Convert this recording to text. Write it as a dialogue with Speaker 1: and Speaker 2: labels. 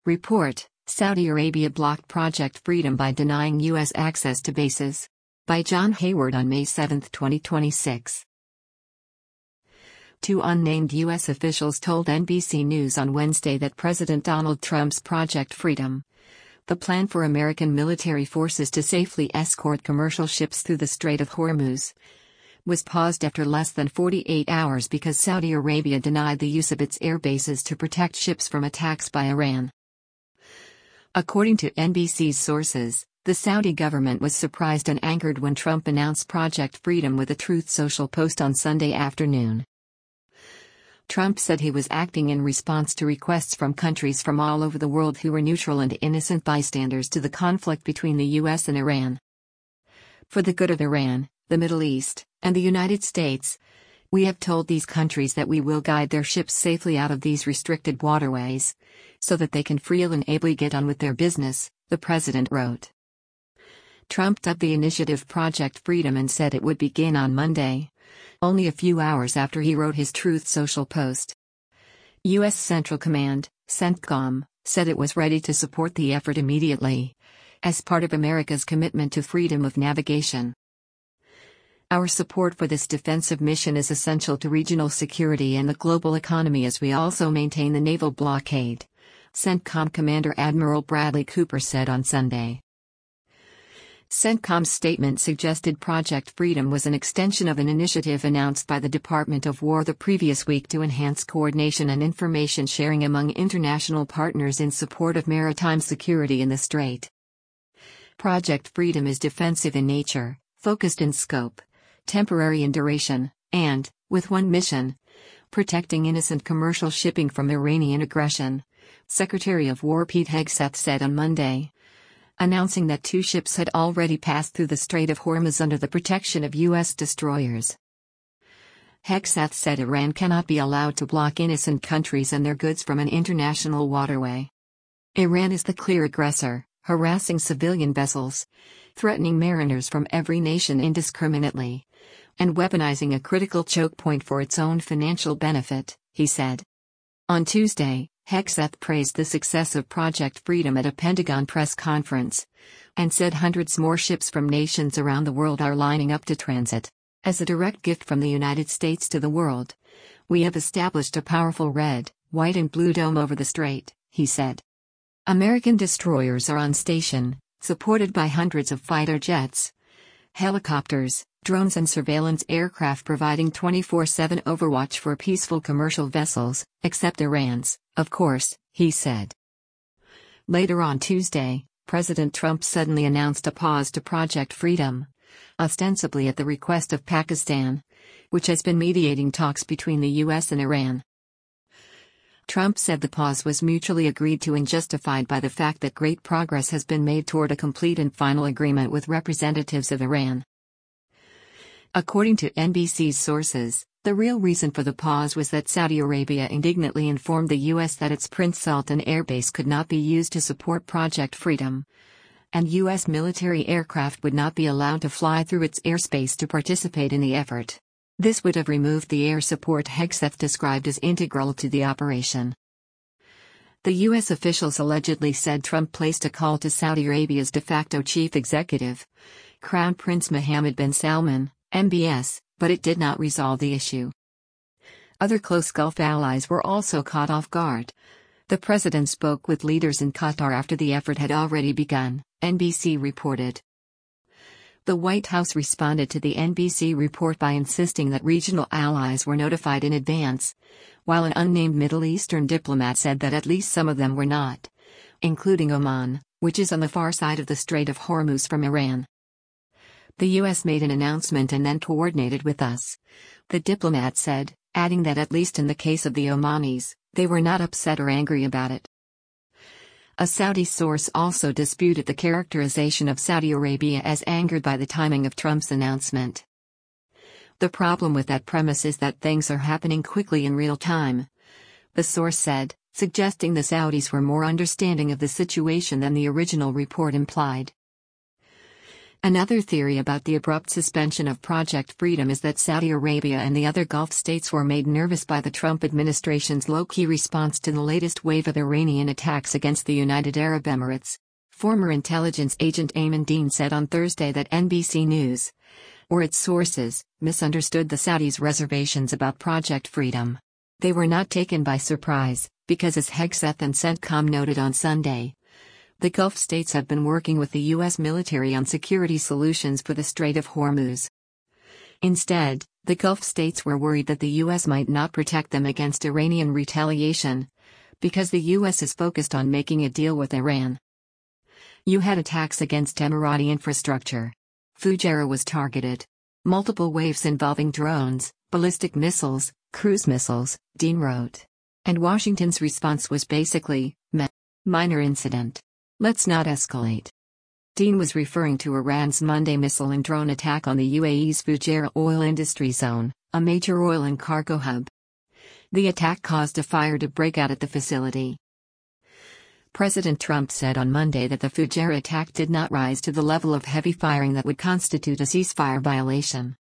Speaker 1: Report: Saudi Arabia blocked Project Freedom by denying U.S. access to bases. By John Hayward on May 7, 2026. Two unnamed U.S. officials told NBC News on Wednesday that President Donald Trump's Project Freedom, the plan for American military forces to safely escort commercial ships through the Strait of Hormuz, was paused after less than 48 hours because Saudi Arabia denied the use of its air bases to protect ships from attacks by Iran. According to NBC's sources, the Saudi government was surprised and angered when Trump announced Project Freedom with a Truth Social post on Sunday afternoon. Trump said he was acting in response to requests from countries from all over the world who were neutral and innocent bystanders to the conflict between the U.S. and Iran. For the good of Iran, the Middle East, and the United States, we have told these countries that we will guide their ships safely out of these restricted waterways, so that they can freely and ably get on with their business, the president wrote. Trump dubbed the initiative Project Freedom and said it would begin on Monday, only a few hours after he wrote his Truth Social post. U.S. Central Command, CENTCOM, said it was ready to support the effort immediately, as part of America's commitment to freedom of navigation. Our support for this defensive mission is essential to regional security and the global economy as we also maintain the naval blockade, CENTCOM Commander Admiral Bradley Cooper said on Sunday. CENTCOM's statement suggested Project Freedom was an extension of an initiative announced by the Department of War the previous week to enhance coordination and information sharing among international partners in support of maritime security in the Strait. Project Freedom is defensive in nature, focused in scope, temporary in duration, and, with one mission: protecting innocent commercial shipping from Iranian aggression, Secretary of War Pete Hegseth said on Monday, announcing that two ships had already passed through the Strait of Hormuz under the protection of U.S. destroyers. Hegseth said Iran cannot be allowed to block innocent countries and their goods from an international waterway. Iran is the clear aggressor, harassing civilian vessels, threatening mariners from every nation indiscriminately, and weaponizing a critical choke point for its own financial benefit, he said. On Tuesday, Hegseth praised the success of Project Freedom at a Pentagon press conference, and said hundreds more ships from nations around the world are lining up to transit. As a direct gift from the United States to the world, we have established a powerful red, white and blue dome over the strait, he said. American destroyers are on station, supported by hundreds of fighter jets, helicopters, drones and surveillance aircraft providing 24/7 overwatch for peaceful commercial vessels, except Iran's, of course, he said. Later on Tuesday, President Trump suddenly announced a pause to Project Freedom, ostensibly at the request of Pakistan, which has been mediating talks between the U.S. and Iran. Trump said the pause was mutually agreed to and justified by the fact that great progress has been made toward a complete and final agreement with representatives of Iran. According to NBC's sources, the real reason for the pause was that Saudi Arabia indignantly informed the U.S. that its Prince Sultan Air Base could not be used to support Project Freedom, and U.S. military aircraft would not be allowed to fly through its airspace to participate in the effort. This would have removed the air support Hegseth described as integral to the operation. The U.S. officials allegedly said Trump placed a call to Saudi Arabia's de facto chief executive, Crown Prince Mohammed bin Salman, MBS, but it did not resolve the issue. Other close Gulf allies were also caught off guard. The president spoke with leaders in Qatar after the effort had already begun, NBC reported. The White House responded to the NBC report by insisting that regional allies were notified in advance, while an unnamed Middle Eastern diplomat said that at least some of them were not, including Oman, which is on the far side of the Strait of Hormuz from Iran. The U.S. made an announcement and then coordinated with us, the diplomat said, adding that at least in the case of the Omanis, they were not upset or angry about it. A Saudi source also disputed the characterization of Saudi Arabia as angered by the timing of Trump's announcement. The problem with that premise is that things are happening quickly in real time, the source said, suggesting the Saudis were more understanding of the situation than the original report implied. Another theory about the abrupt suspension of Project Freedom is that Saudi Arabia and the other Gulf states were made nervous by the Trump administration's low-key response to the latest wave of Iranian attacks against the United Arab Emirates. Former intelligence agent Ayman Dean said on Thursday that NBC News, or its sources, misunderstood the Saudis' reservations about Project Freedom. They were not taken by surprise, because as Hegseth and CENTCOM noted on Sunday, the Gulf states have been working with the U.S. military on security solutions for the Strait of Hormuz. Instead, the Gulf states were worried that the U.S. might not protect them against Iranian retaliation, because the U.S. is focused on making a deal with Iran. You had attacks against Emirati infrastructure. Fujairah was targeted. Multiple waves involving drones, ballistic missiles, cruise missiles, Dean wrote. And Washington's response was basically, meh. Minor incident. Let's not escalate. Dean was referring to Iran's Monday missile and drone attack on the UAE's Fujairah oil industry zone, a major oil and cargo hub. The attack caused a fire to break out at the facility. President Trump said on Monday that the Fujairah attack did not rise to the level of heavy firing that would constitute a ceasefire violation.